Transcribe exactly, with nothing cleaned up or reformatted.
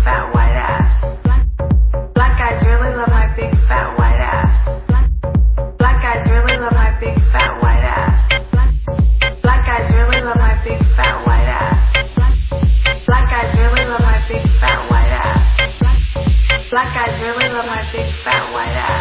fat white ass. Black guys really love my big fat white ass. Black guys really love my big fat white ass. Black guys really love my big fat white ass. Black guys really love my big fat white ass. Black guys really love my big fat white ass.